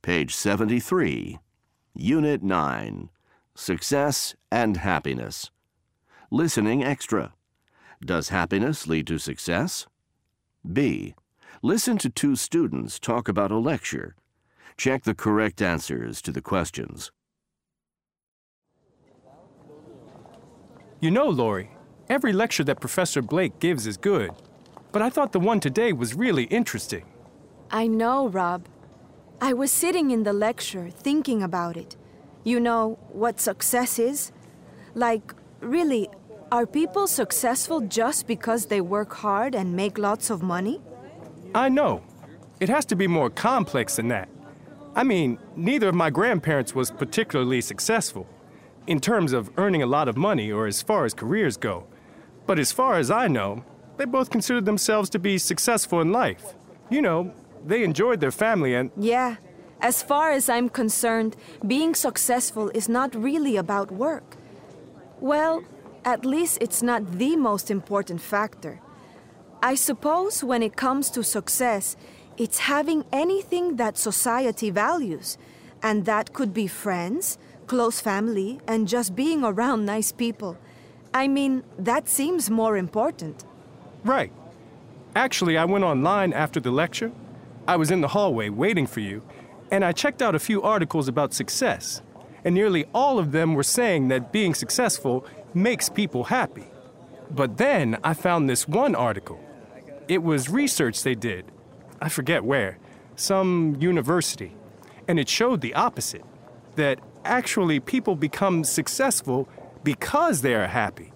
Page 73. Unit 9. Success and Happiness. Listening extra. Does happiness lead to success? B. Listen to two students talk about a lecture. Check the correct answers to the questions. You know, Lori, every lecture that Professor Blake gives is good, but I thought the one today was really interesting. I know, Rob. I was sitting in the lecture thinking about it. You know what success is? Like, really, are people successful just because they work hard and make lots of money? I know. It has to be more complex than that. I mean, neither of my grandparents was particularly successful in terms of earning a lot of money or as far as careers go. But as far as I know, they both considered themselves to be successful in life. You know, they enjoyed their family and... Yeah, as far as I'm concerned, being successful is not really about work. Well, at least it's not the most important factor. I suppose when it comes to success, it's having anything that society values, and that could be friends, close family, and just being around nice people. I mean, that seems more important. Right. Actually, I went online after the lecture. I was in the hallway waiting for you, and I checked out a few articles about success, and nearly all of them were saying that being successful makes people happy. But then I found this one article. It was research they did. I forget where. Some university. And it showed the opposite. That actually people become successful because they are happy.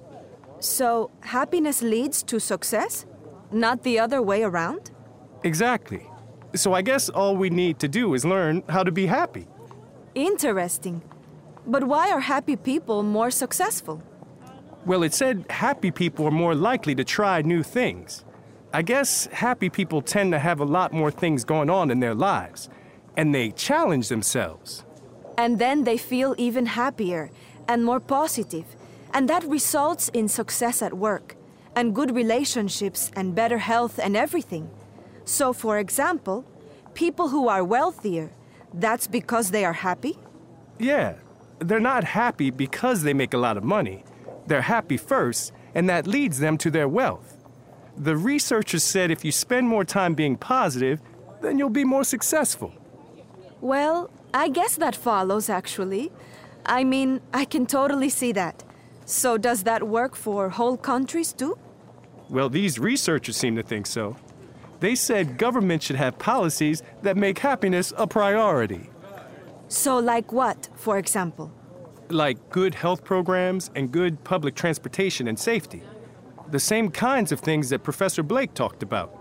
So, happiness leads to success? Not the other way around? Exactly. So I guess all we need to do is learn how to be happy. Interesting. But why are happy people more successful? Well, it said happy people are more likely to try new things. I guess happy people tend to have a lot more things going on in their lives, and they challenge themselves. And then they feel even happier and more positive, and that results in success at work, and good relationships and better health and everything. So, for example, people who are wealthier, that's because they are happy? Yeah, they're not happy because they make a lot of money. They're happy first, and that leads them to their wealth. The researchers said if you spend more time being positive, then you'll be more successful. Well, I guess that follows, actually. I mean, I can totally see that. So does that work for whole countries, too? Well, these researchers seem to think so. They said government should have policies that make happiness a priority. So like what, for example? Like good health programs and good public transportation and safety. The same kinds of things that Professor Blake talked about.